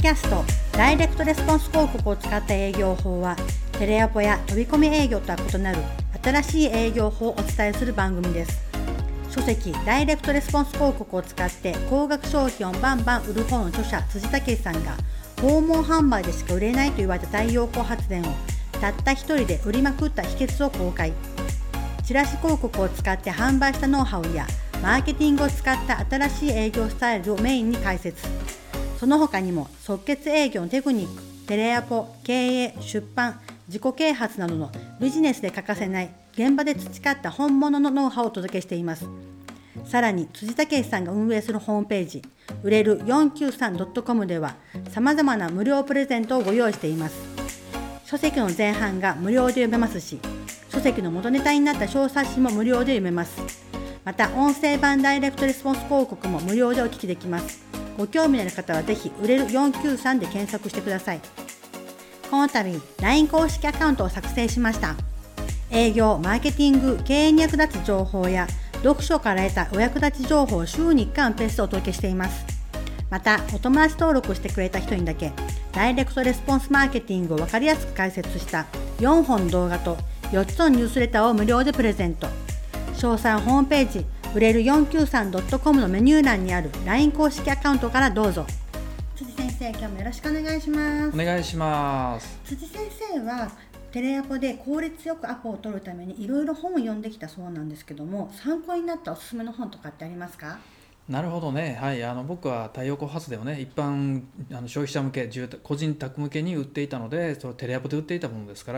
キャストダイレクトレスポンス広告を使った営業法は、テレアポや飛び込み営業とは異なる新しい営業法をお伝えする番組です。書籍ダイレクトレスポンス広告を使って高額商品をバンバン売る本の著者辻武さんが、訪問販売でしか売れないと言われた太陽光発電をたった一人で売りまくった秘訣を公開。チラシ広告を使って販売したノウハウやマーケティングを使った新しい営業スタイルをメインに解説。その他にも即決営業のテクニック、テレアポ、経営、出版、自己啓発などのビジネスで欠かせない現場で培った本物のノウハウをお届けしています。さらに辻武さんが運営するホームページ売れる 493.com では様々な無料プレゼントをご用意しています。書籍の前半が無料で読めますし、書籍の元ネタになった小冊子も無料で読めます。また音声版ダイレクトレスポンス広告も無料でお聞きできます。ご興味のある方はぜひ売れる493で検索してください。この度 LINE 公式アカウントを作成しました。営業、マーケティング、経営に役立つ情報や読書から得たお役立ち情報を週に1回のペースでお届けしています。またお友達登録してくれた人にだけダイレクトレスポンスマーケティングを分かりやすく解説した4本動画と4つのニュースレターを無料でプレゼント。詳細はホームページ売れる 493.com のメニュー欄にある LINE 公式アカウントからどうぞ。辻先生、今日もよろしくお願いします。 お願いします。 辻先生はテレアポで効率よくアポを取るためにいろいろ本を読んできたそうなんですけども、参考になったおすすめの本とかってありますか？ なるほどね、はい、僕は太陽光発電をね、一般消費者向け、個人宅向けに売っていたので、それテレアポで売っていたものですから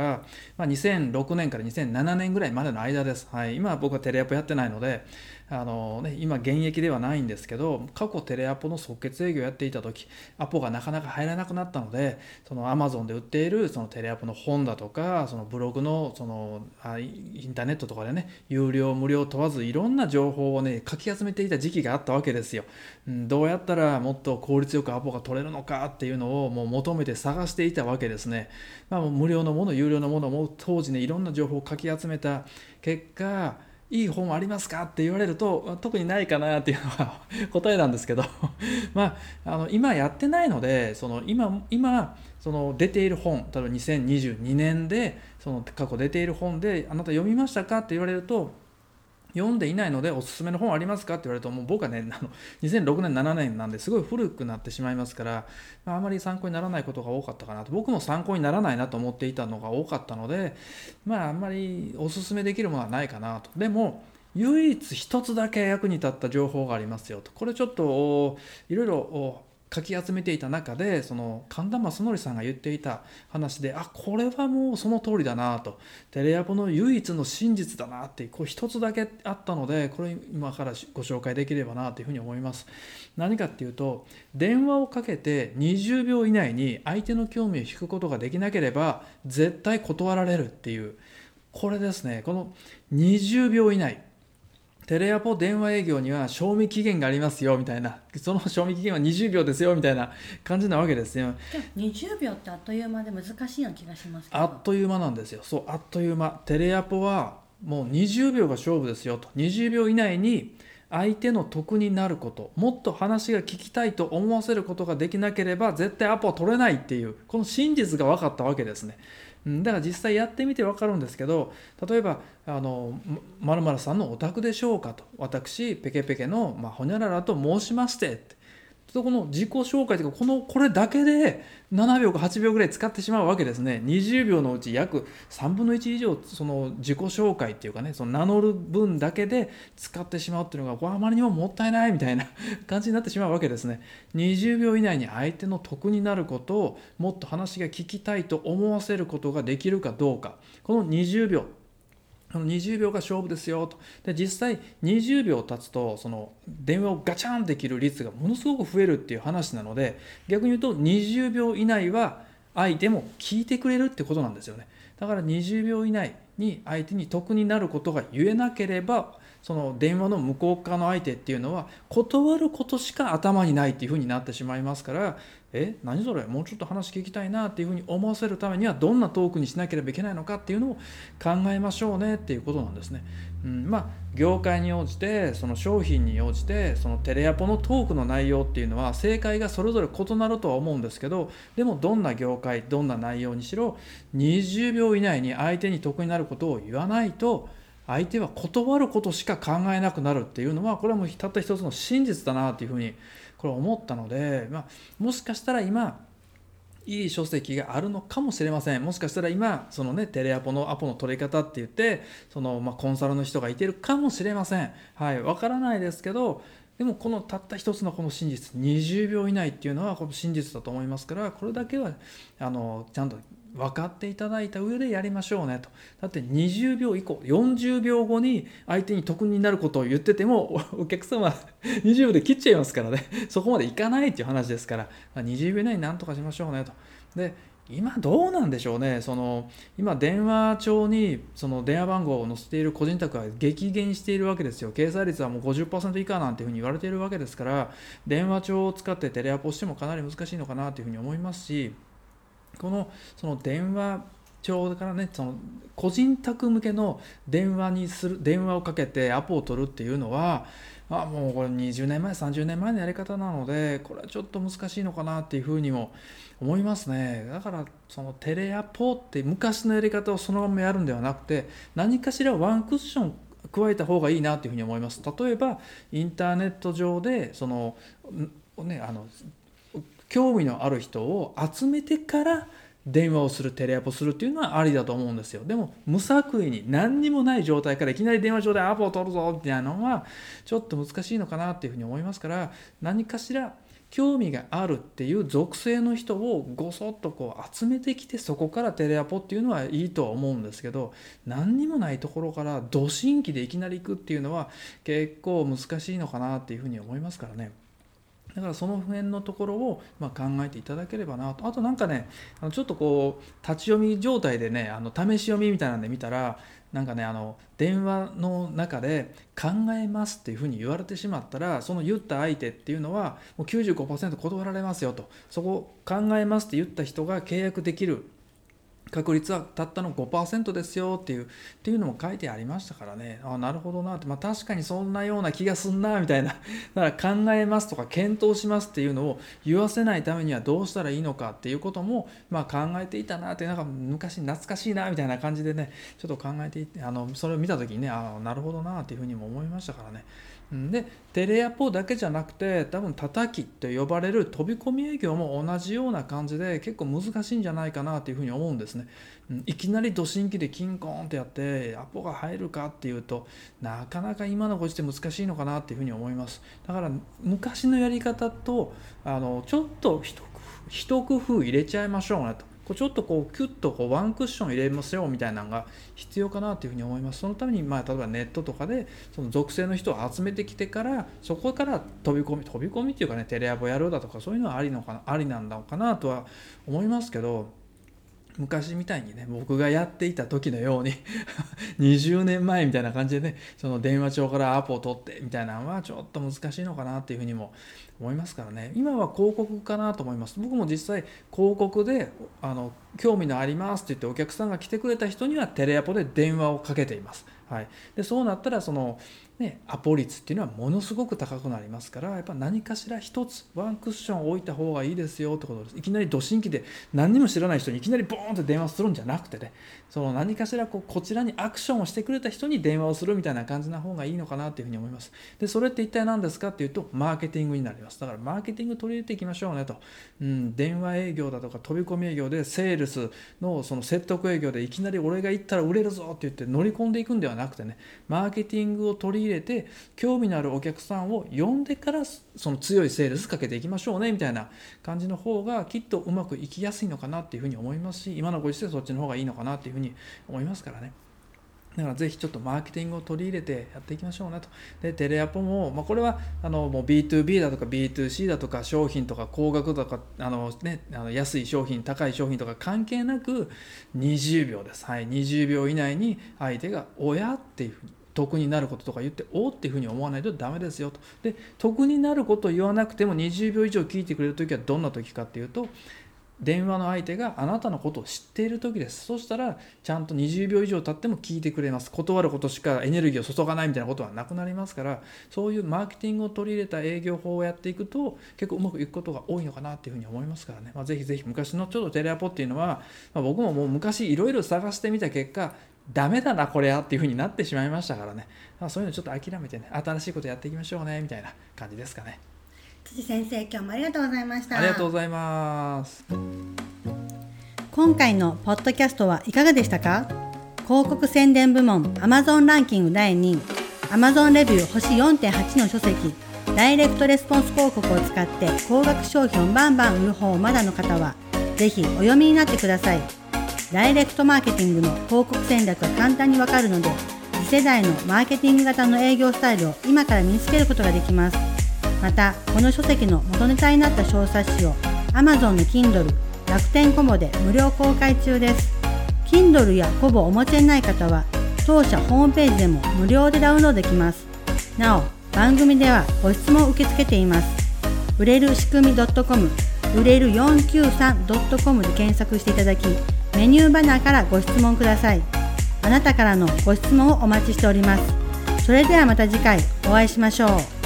、2006年から2007年ぐらいまでの間です。はい、今は僕はテレアポやってないので今現役ではないんですけど、過去テレアポの即決営業をやっていた時、アポがなかなか入らなくなったので、その Amazon で売っているそのテレアポの本だとか、そのブログのインターネットとかでね、有料無料問わずいろんな情報をねかき集めていた時期があったわけですよ。どうやったらもっと効率よくアポが取れるのかっていうのをもう求めて探していたわけですね。もう無料のもの、有料のものも当時ね、いろんな情報をかき集めた結果、いい本ありますかって言われると特にないかなっていうのが答えなんですけど今やってないので、今その出ている本、例えば2022年でその過去出ている本であなた読みましたかって言われると、読んでいないのでおすすめの本ありますかって言われると、もう僕はね2006年7年なんですごい古くなってしまいますから、あまり参考にならないことが多かったかなと。僕も参考にならないなと思っていたのが多かったので、あんまりおすすめできるものはないかなと。でも唯一一つだけ役に立った情報がありますよと。これちょっといろいろかき集めていた中で、その神田正則さんが言っていた話で、これはもうその通りだなと、テレアポの唯一の真実だなって、これ一つだけあったので、これ今からご紹介できればなというふうに思います。何かっていうと、電話をかけて20秒以内に相手の興味を引くことができなければ絶対断られるっていう、これですね。この20秒以内、テレアポ電話営業には賞味期限がありますよみたいな、その賞味期限は20秒ですよみたいな感じなわけですよ。 20秒ってあっという間で難しいような気がしますけど。 あっという間なんですよ。そう、あっという間。テレアポはもう20秒が勝負ですよと。20秒以内に相手の得になること、もっと話が聞きたいと思わせることができなければ絶対アポは取れないっていう、この真実が分かったわけですね。だから実際やってみて分かるんですけど、例えば〇〇さんのお宅でしょうかと、私ペケペケの、ほにゃららと申しましてって、この自己紹介というか、これだけで7秒か8秒ぐらい使ってしまうわけですね。20秒のうち約3分の1以上、その自己紹介っていうかね、その名乗る分だけで使ってしまうっていうのが、あまりにももったいないみたいな感じになってしまうわけですね。20秒以内に相手の得になることを、もっと話が聞きたいと思わせることができるかどうか、この20秒、20秒が勝負ですよと。で、実際20秒経つと、その電話をガチャンできる率がものすごく増えるっていう話なので、逆に言うと20秒以内は相手も聞いてくれるってことなんですよね。だから20秒以内に相手に得になることが言えなければ、 その電話の向こう側の相手っていうのは断ることしか頭にないっていうふうになってしまいますから、何それ、もうちょっと話聞きたいなっていうふうに思わせるためにはどんなトークにしなければいけないのかっていうのを考えましょうねっていうことなんですね。業界に応じて、その商品に応じて、そのテレアポのトークの内容っていうのは正解がそれぞれ異なるとは思うんですけど、でもどんな業界どんな内容にしろ20秒以内に相手に得になることを言わないと、相手は断ることしか考えなくなるっていうのは、これはもうたった一つの真実だなっていうふうにこれ思ったので、もしかしたら今いい書籍があるのかもしれません。もしかしたら今そのねテレアポのアポの取り方って言ってそのコンサルの人がいてるかもしれません。わからないですけど、でもこのたった一つのこの真実、20秒以内っていうのはこの真実だと思いますから、これだけはちゃんと分かっていただいた上でやりましょうねと。だって20秒以降40秒後に相手に得になることを言っててもお客様20秒で切っちゃいますからね、そこまでいかないっていう話ですから、20秒以内に何とかしましょうねと。で今どうなんでしょうね。今電話帳にその電話番号を載せている個人宅は激減しているわけですよ。掲載率はもう 50% 以下なんていうふうに言われているわけですから、電話帳を使ってテレアポしてもかなり難しいのかなというふうに思いますし、その電話帳からね、その個人宅向けの電話をかけてアポを取るっていうのは、もうこれ20年前30年前のやり方なので、これはちょっと難しいのかなっていうふうにも思いますね。だからそのテレアポって昔のやり方をそのままやるんではなくて、何かしらワンクッション加えた方がいいなというふうに思います。例えばインターネット上で興味のある人を集めてから電話をする、テレアポするっていうのはありだと思うんですよ。でも無作為に何にもない状態からいきなり電話上でアポを取るぞみたいなのはちょっと難しいのかなっていうふうに思いますから、何かしら興味があるっていう属性の人をごそっと集めてきて、そこからテレアポっていうのはいいとは思うんですけど、何にもないところからド新規でいきなり行くっていうのは結構難しいのかなっていうふうに思いますからね。だからその辺のところを考えていただければなと。あとちょっと立ち読み状態でね、試し読みみたいなんで見たら、電話の中で考えますっていうふうに言われてしまったら、その言った相手っていうのはもう 95% 断られますよと。そこ考えますって言った人が契約できる確率はたったの 5% ですよっていうのも書いてありましたからね。なるほどなって、確かにそんなような気がすんなみたいな。だから考えますとか検討しますっていうのを言わせないためにはどうしたらいいのかっていうことも考えていたなって、昔懐かしいなみたいな感じでね、ちょっと考えていて、それを見た時にね、なるほどなっていうふうにも思いましたからね。でテレアポだけじゃなくて、多分叩きと呼ばれる飛び込み営業も同じような感じで結構難しいんじゃないかなというふうに思うんですね。いきなりド新規でキンコーンってやってアポが入るかっていうと、なかなか今のご時世難しいのかなっていうふうに思います。だから昔のやり方とちょっと一工夫入れちゃいましょうねと。ちょっとキュッとワンクッション入れますよみたいなのが必要かなというふうに思います。そのために例えばネットとかでその属性の人を集めてきてから、そこから飛び込みっていうかね、テレアポやるだとかそういうのはありなんだかなとは思いますけど、昔みたいにね、僕がやっていた時のように20年前みたいな感じでね、その電話帳からアポを取ってみたいなのはちょっと難しいのかなっていうふうにも思いますからね。今は広告かなと思います。僕も実際広告で興味のありますって言ってお客さんが来てくれた人にはテレアポで電話をかけています。でそうなったらアポ率っていうのはものすごく高くなりますから、やっぱ何かしら一つワンクッション置いた方がいいですよってことです。いきなりド新規で何にも知らない人にいきなりボーンって電話するんじゃなくてね、その何かしらこちらにアクションをしてくれた人に電話をするみたいな感じな方がいいのかなというふうに思います。でそれって一体何ですかっていうと、マーケティングになります。だからマーケティング取り入れていきましょうねと。電話営業だとか飛び込み営業でセールスのその説得営業でいきなり俺が行ったら売れるぞって言って乗り込んでいくんではなくてね、マーケティングを取り入れて興味のあるお客さんを呼んでからその強いセールスかけていきましょうねみたいな感じの方がきっとうまくいきやすいのかなっていうふうに思いますし、今のご時世そっちの方がいいのかなっていうふうに思いますからね。だからぜひちょっとマーケティングを取り入れてやっていきましょうねと。でテレアポも、これはもう B2B だとか B2C だとか商品とか高額とか安い商品高い商品とか関係なく20秒です。20秒以内に相手がおやっていうふうに得になることとか言っておっていうふうに思わないとダメですよと。で、得になることを言わなくても20秒以上聞いてくれるときはどんなときかっていうと、電話の相手があなたのことを知っている時です。そしたらちゃんと20秒以上経っても聞いてくれます。断ることしかエネルギーを注がないみたいなことはなくなりますから、そういうマーケティングを取り入れた営業法をやっていくと結構うまくいくことが多いのかなっていうふうに思いますからね。ぜひぜひ昔のちょっとテレアポっていうのは、僕ももう昔いろいろ探してみた結果ダメだなこれやっていうふうになってしまいましたからね。そういうのちょっと諦めてね、新しいことやっていきましょうねみたいな感じですかね。 辻先生、今日もありがとうございました。 ありがとうございます。 今回のポッドキャストはいかがでしたか？広告宣伝部門 Amazon ランキング第2位、 Amazon レビュー星 4.8 の書籍ダイレクトレスポンス広告を使って高額商品をバンバン売る方をまだの方はぜひお読みになってください。ダイレクトマーケティングの広告戦略が簡単にわかるので、次世代のマーケティング型の営業スタイルを今から身につけることができます。またこの書籍の元ネタになった小冊子を Amazon の Kindle、楽天コボで無料公開中です。 Kindle やコボをお持ちでない方は当社ホームページでも無料でダウンロードできます。なお番組ではご質問を受け付けています。売れる仕組み .com、 売れる 493.com で検索していただき、メニューバナーからご質問ください。あなたからのご質問をお待ちしております。それではまた次回お会いしましょう。